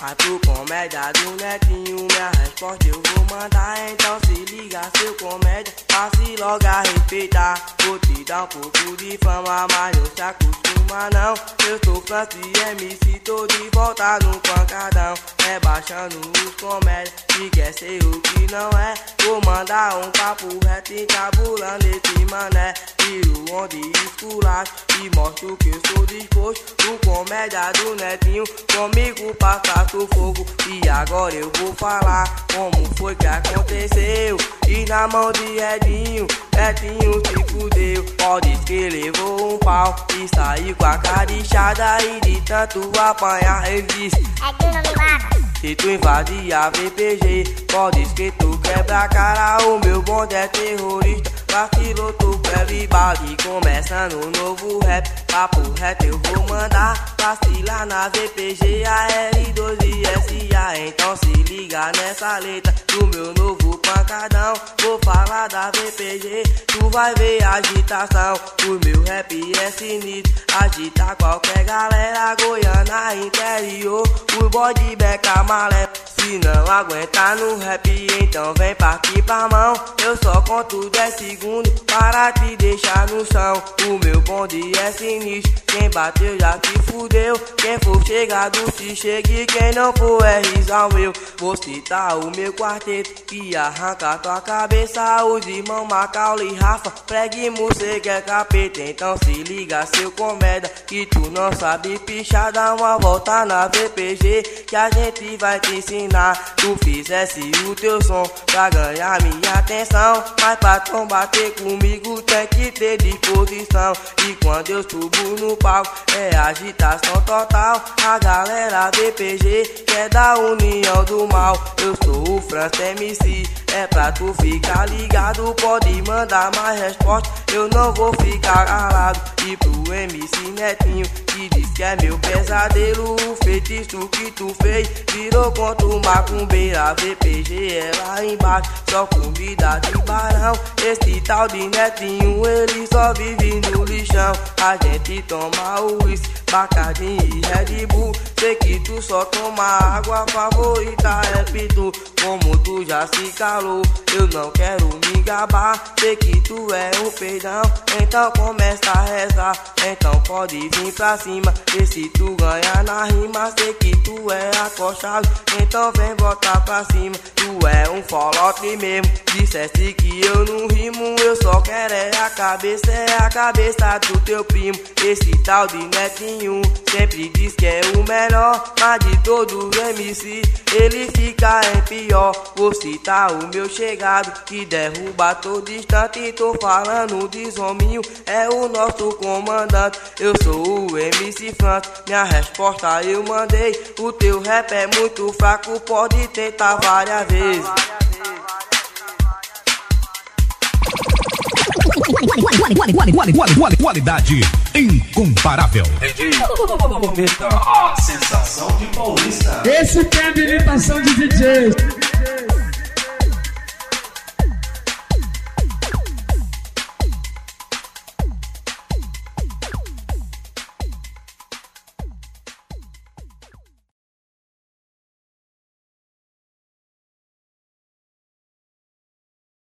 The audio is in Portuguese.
Vai pro comédia do Netinho, minha resposta eu vou mandar. Então se liga, seu comédia, passe logo a respeitar. Vou te dar um pouco de fama, mas não se acostuma não. Eu sou Francis MC, tô de volta no pancadão. Rebaixando os comédias, que quer ser o que não é. Vou mandar um papo reto, encabulando esse mané. Tiro onde esculacho e mostro que eu sou disposto. O comédia do Netinho, comigo passa fogo. E agora eu vou falar como foi que aconteceu. E na mão de Edinho, Netinho se fudeu. Pode que levou um pau e saiu com a cara inchada. E de tanto apanhar ele disse: Edinho não me mata. Se tu invadir a VPG, pode que tu quebra a cara. O meu bonde é terrorista, vacilou tu bebe balde. Começando um novo rap, papo reto eu vou mandar. Vacilar na VPG, AR2 e SA. Então se liga nessa letra do meu novo pancadão. Vou falar da VPG, tu vai ver a agitação. O meu rap é sinistro, agita qualquer galera. Goiânia interior, o bode beca malé. Se não aguentar no rap, então vem partir pra mão. Eu só conto 10 segundos para te deixar no chão. O meu bonde é sinistro, quem bateu já se fudeu. Quem for chegado se chegue, quem não for é risal meu. Vou citar o meu quarteto que arranca tua cabeça. Os irmãos Macaulay e Rafa, pregue morcego é capeta. Então se liga seu comédia, que tu não sabe pichar. Dá uma volta na VPG que a gente vai te ensinar. Tu fizesse o teu som pra ganhar minha atenção, mas pra combater comigo tem que ter disposição. E quando eu subo no palco é agitação total. A galera VPG quer da união do mal. Eu sou o Francis MC, é pra tu ficar ligado. Pode mandar mais resposta, eu não vou ficar calado. E pro MC Netinho, que diz que é meu pesadelo, o feitiço que tu fez virou contra o macumbeira. VPG é lá embaixo, só comida de barão. Esse tal de Netinho, ele só vive no lixão. A gente toma uísque, Bacardi e Red Bull. Sei que tu só toma água, favorita é pitu. Como tu já se calou, eu não quero me gabar. Sei que tu é um peidão, então começa a rezar. Então pode vir pra cima, e se tu ganhar na rima, sei que tu é acochado, então vem botar pra cima. Tu é um folote mesmo, disseste que eu não rimo. Eu só quero é a cabeça do teu primo. Esse tal de Netinho sempre diz que é o melhor, mas de todos os MC ele fica em pior. Vou citar o meu chegado, que derruba todo instante. Tô falando de Zominho, é o nosso comandante. Eu sou o MC Francis, minha resposta eu mandei. O teu rap é muito fraco, pode tentar várias vezes. Qualidade incomparável. A sensação de Paulista. Esse tem habilitação de DJ.